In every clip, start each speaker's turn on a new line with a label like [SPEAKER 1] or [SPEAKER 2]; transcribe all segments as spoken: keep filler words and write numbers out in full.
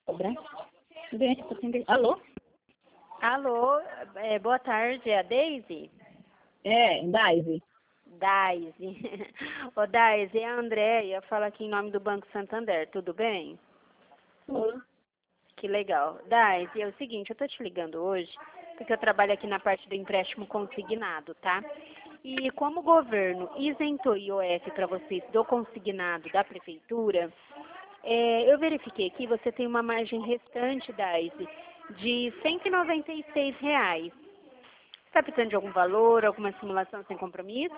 [SPEAKER 1] Cobrar? Bem, tô sem- Alô?
[SPEAKER 2] Alô, é, boa tarde, é a Daisy?
[SPEAKER 1] É, Daisy.
[SPEAKER 2] Daisy. Ô Daisy, é a Andréia, fala aqui em nome do Banco Santander, tudo bem?
[SPEAKER 1] Oi.
[SPEAKER 2] Que legal. Daisy, é o seguinte, eu tô te ligando hoje, porque eu trabalho aqui na parte do empréstimo consignado, tá? E como o governo isentou I O F para vocês do consignado da prefeitura, é, eu verifiquei aqui, você tem uma margem restante, Daisy, de cento e noventa e seis reais. Está precisando de algum valor, alguma simulação sem compromisso?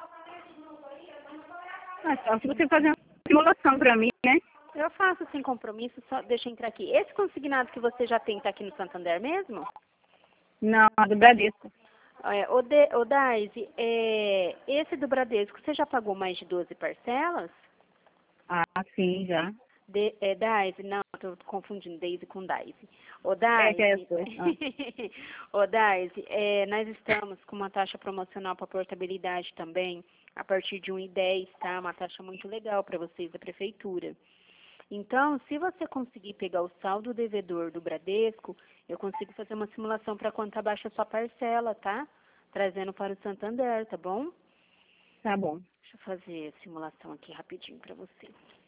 [SPEAKER 1] Ah, só se você fazer uma simulação pra mim, né?
[SPEAKER 2] Eu faço sem compromisso, só deixa eu entrar aqui. Esse consignado que você já tem está aqui no Santander mesmo?
[SPEAKER 1] Não, a do Bradesco.
[SPEAKER 2] É, o, de, o Daisy, é, esse do Bradesco, você já pagou mais de doze parcelas?
[SPEAKER 1] Ah, sim, já.
[SPEAKER 2] De, é, Daisy, não, estou confundindo Daisy com Daisy. O
[SPEAKER 1] É que é
[SPEAKER 2] Daisy,
[SPEAKER 1] isso. Ah.
[SPEAKER 2] o Daisy, é, nós estamos com uma taxa promocional para portabilidade também, a partir de um e dez, tá? Uma taxa muito legal para vocês da prefeitura. Então, se você conseguir pegar o saldo devedor do Bradesco, eu consigo fazer uma simulação para quanto abaixa a sua parcela, tá? Trazendo para o Santander, tá bom?
[SPEAKER 1] Tá bom.
[SPEAKER 2] Deixa eu fazer a simulação aqui rapidinho para você.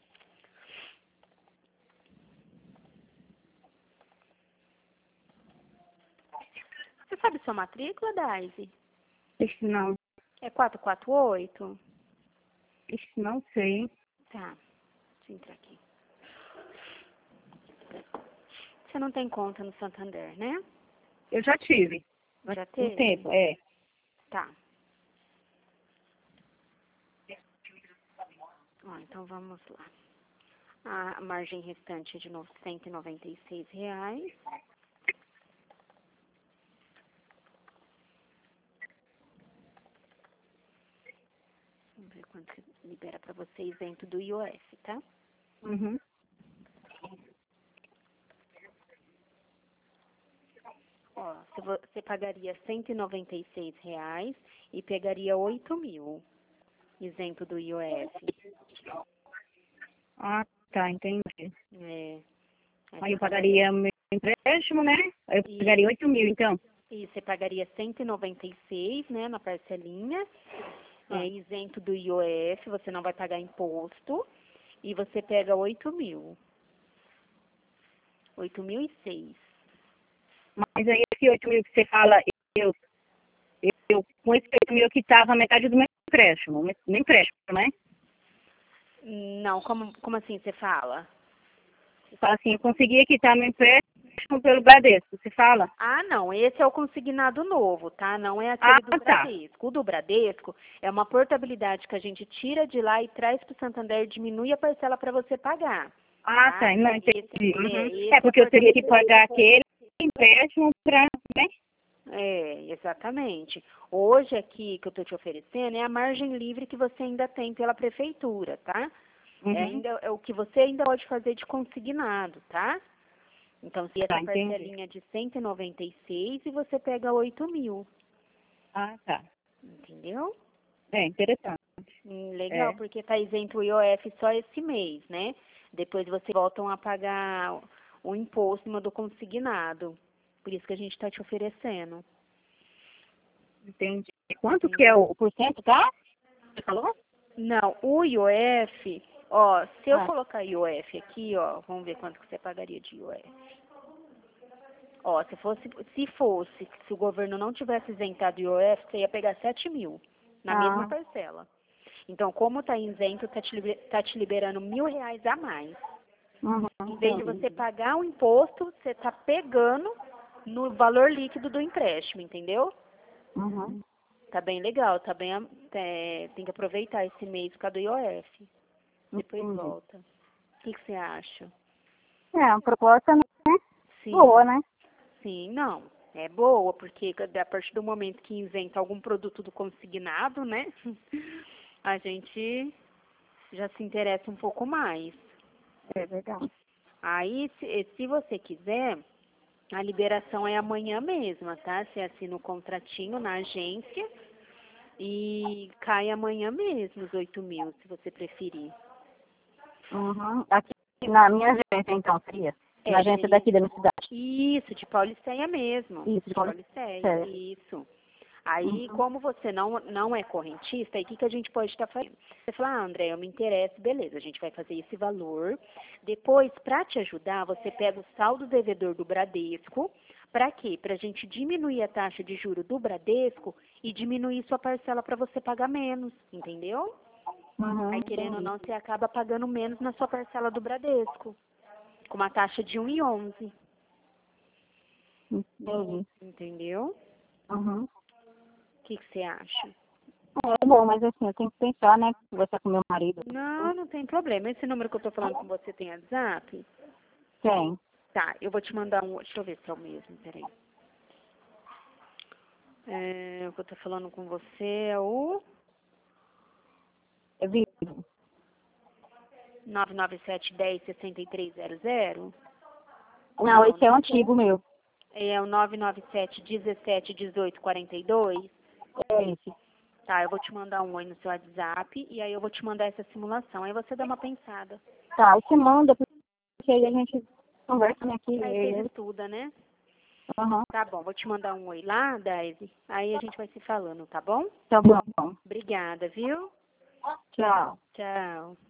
[SPEAKER 2] Você sabe sua matrícula, Daisy?
[SPEAKER 1] Ixi, não.
[SPEAKER 2] É quatro quatro oito?
[SPEAKER 1] Ixi, não sei.
[SPEAKER 2] Tá, deixa eu entrar aqui. Você não tem conta no Santander, né?
[SPEAKER 1] Eu já tive.
[SPEAKER 2] Já
[SPEAKER 1] Um
[SPEAKER 2] teve?
[SPEAKER 1] tempo, é.
[SPEAKER 2] Tá. Ó, então vamos lá. A margem restante é de novo cento e noventa e seis reais. Vamos ver quanto que libera para você isento do I O F, tá?
[SPEAKER 1] Uhum.
[SPEAKER 2] Ó, você vo- você pagaria cento e noventa e seis reais e pegaria oito mil isento do I O F.
[SPEAKER 1] Ah, tá, entendi.
[SPEAKER 2] É, aí
[SPEAKER 1] Aí
[SPEAKER 2] você
[SPEAKER 1] eu pagaria meu empréstimo, né? Aí eu
[SPEAKER 2] E,
[SPEAKER 1] pagaria oito mil, então.
[SPEAKER 2] e você pagaria cento e noventa e seis, né, na parcelinha,
[SPEAKER 1] Ah.
[SPEAKER 2] é, isento do I O F, você não vai pagar imposto, e você pega oito mil. oito mil e seis.
[SPEAKER 1] Mas aí esse oito mil que você fala, eu, eu, eu com esse oito mil que estava metade do meu empréstimo, meu empréstimo, né?
[SPEAKER 2] Não, como, como assim você fala?
[SPEAKER 1] Você fala assim, eu conseguia quitar meu empréstimo pelo Bradesco, você fala?
[SPEAKER 2] Ah, não, esse é o consignado novo, tá? Não é
[SPEAKER 1] Ah,
[SPEAKER 2] aquele do
[SPEAKER 1] tá.
[SPEAKER 2] Bradesco. O do Bradesco é uma portabilidade que a gente tira de lá e traz para o Santander e diminui a parcela para você pagar.
[SPEAKER 1] Ah,
[SPEAKER 2] Tá?
[SPEAKER 1] tá, não
[SPEAKER 2] Esse,
[SPEAKER 1] entendi.
[SPEAKER 2] é,
[SPEAKER 1] Uhum.
[SPEAKER 2] esse
[SPEAKER 1] É
[SPEAKER 2] é a
[SPEAKER 1] porque eu teria que
[SPEAKER 2] portabilidade.
[SPEAKER 1] pagar aquele empréstimo para, né?
[SPEAKER 2] É, exatamente. Hoje aqui que eu estou te oferecendo é a margem livre que você ainda tem pela prefeitura, tá? É,
[SPEAKER 1] Uhum.
[SPEAKER 2] ainda, é o que você ainda pode fazer de consignado, tá? Então, se
[SPEAKER 1] Tá,
[SPEAKER 2] essa
[SPEAKER 1] entendi.
[SPEAKER 2] parcelinha de cento e noventa e seis e você pega oito mil,
[SPEAKER 1] Ah, tá.
[SPEAKER 2] entendeu?
[SPEAKER 1] É, interessante.
[SPEAKER 2] Hum, legal,
[SPEAKER 1] É.
[SPEAKER 2] porque tá isento o I O F só esse mês, né? Depois vocês voltam a pagar o imposto em cima do consignado. Por isso que a gente está te oferecendo.
[SPEAKER 1] Entendi. Quanto que é
[SPEAKER 2] Entendeu?
[SPEAKER 1] o porcento, tá? Você falou?
[SPEAKER 2] Não, o I O F, ó, se eu
[SPEAKER 1] Ah,
[SPEAKER 2] colocar I O F aqui, ó, vamos ver quanto que você pagaria de I O F. Ó, se fosse, se fosse, se o governo não tivesse isentado I O F, você ia pegar sete mil na mesma
[SPEAKER 1] ah,
[SPEAKER 2] parcela. Então, como tá isento, tá te, liber- tá te liberando mil reais a mais.
[SPEAKER 1] uhum,
[SPEAKER 2] Em vez de
[SPEAKER 1] entendi.
[SPEAKER 2] você pagar o imposto, você tá pegando no valor líquido do empréstimo, entendeu?
[SPEAKER 1] Uhum.
[SPEAKER 2] Tá bem legal, tá bem, é, tem que aproveitar esse mês por causa do I O F. Depois
[SPEAKER 1] Entendi.
[SPEAKER 2] volta. O que, que você acha?
[SPEAKER 1] É, uma proposta, né? Boa,
[SPEAKER 2] Sim,
[SPEAKER 1] né?
[SPEAKER 2] sim, não. É boa, porque a partir do momento que inventa algum produto do consignado, né? A gente já se interessa um pouco mais.
[SPEAKER 1] É verdade.
[SPEAKER 2] Aí, se, se você quiser, a liberação é amanhã mesmo, tá? Você assina o contratinho na agência e cai amanhã mesmo os oito mil, se você preferir.
[SPEAKER 1] Uhum. Aqui na minha agência, então, seria?
[SPEAKER 2] É,
[SPEAKER 1] Na agência
[SPEAKER 2] seria-
[SPEAKER 1] daqui da minha cidade.
[SPEAKER 2] Isso, de Pauliceia mesmo.
[SPEAKER 1] Isso, de
[SPEAKER 2] Pauliceia,
[SPEAKER 1] Pauliceia.
[SPEAKER 2] isso. Aí,
[SPEAKER 1] Uhum.
[SPEAKER 2] como você não, não é correntista, aí o que, que a gente pode estar fazendo? Você fala, ah, André, eu me interesso, beleza, a gente vai fazer esse valor. Depois, para te ajudar, você pega o saldo devedor do Bradesco. Para quê? Para a gente diminuir a taxa de juro do Bradesco e diminuir sua parcela para você pagar menos, entendeu?
[SPEAKER 1] Uhum.
[SPEAKER 2] Aí, querendo ou
[SPEAKER 1] Entendi.
[SPEAKER 2] não, você acaba pagando menos na sua parcela do Bradesco, com uma taxa de um vírgula onze,
[SPEAKER 1] Entendi.
[SPEAKER 2] entendeu?
[SPEAKER 1] Uhum.
[SPEAKER 2] O que, que você acha?
[SPEAKER 1] É bom, mas assim, eu tenho que pensar, né? Conversar com meu marido.
[SPEAKER 2] Não, não tem problema. Esse número que eu tô falando com você tem WhatsApp?
[SPEAKER 1] Tem.
[SPEAKER 2] Tá, eu vou te mandar um. Deixa eu ver se é o mesmo, peraí. É, o que eu tô falando com você é o
[SPEAKER 1] É vivo.
[SPEAKER 2] nove nove sete um zero, seis três zero zero?
[SPEAKER 1] Não, esse é o antigo meu.
[SPEAKER 2] É o nove nove sete um sete um oito quatro dois?
[SPEAKER 1] É esse.
[SPEAKER 2] Tá, eu vou te mandar um oi no seu WhatsApp e aí eu vou te mandar essa simulação. Aí você dá uma pensada.
[SPEAKER 1] Tá, aí você manda, porque aí a gente conversa né, aqui.
[SPEAKER 2] Aí
[SPEAKER 1] eu-
[SPEAKER 2] você estuda, né?
[SPEAKER 1] Aham.
[SPEAKER 2] Tá bom, vou te mandar um oi lá, Daisy. Aí a gente vai se falando, tá bom?
[SPEAKER 1] Tá bom.
[SPEAKER 2] Obrigada, viu?
[SPEAKER 1] Tchau.
[SPEAKER 2] Tchau.